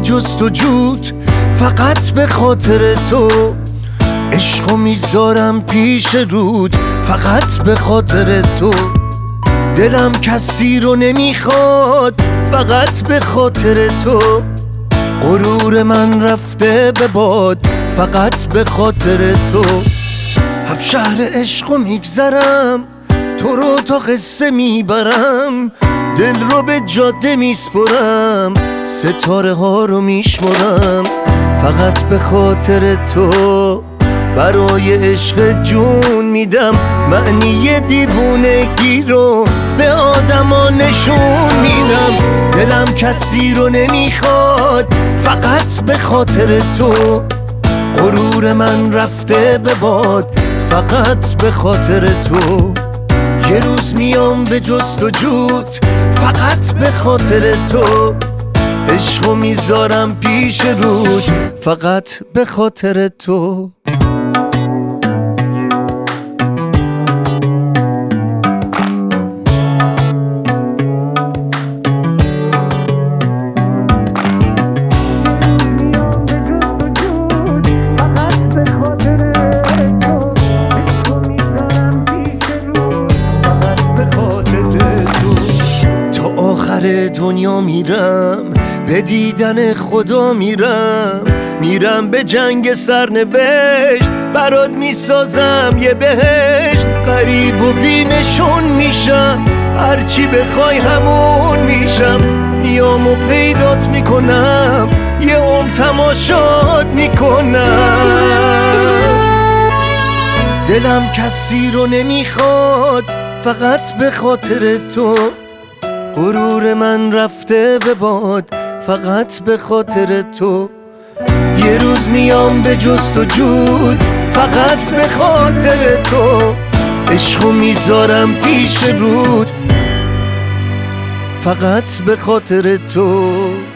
جستجوت فقط به خاطر تو. عشقو میذارم پیش رود فقط به خاطر تو. دلم کسی رو نمیخواد فقط به خاطر تو. غرور من رفته به باد فقط به خاطر تو. هفت شهر عشقو میگذرم تو رو تا قصه میبرم. دل رو به جاده میسپرم ستاره ها رو میشمرم فقط به خاطر تو. برای عشق جون میدم معنی دیوونگی رو به آدما نشون میدم. دلم کسی رو نمیخواد فقط به خاطر تو. غرور من رفته به باد فقط به خاطر تو. یه روز میام به جستجوت فقط به خاطر تو. عشقو میذارم پیش رود فقط به خاطر تو. دنیا میرم به دیدن خدا میرم به جنگ سرنوشت برات میسازم یه بهشت. غریب و بی نشون میشم هرچی بخوای همون میشم. میام و پیدات میکنم یه عمر تماشات میکنم. دلم کسی رو نمیخواد فقط به خاطر تو. غرور من رفته به باد فقط به خاطر تو. یه روز میام به جستجوت فقط به خاطر تو. عشقو میذارم پیش رود فقط به خاطر تو.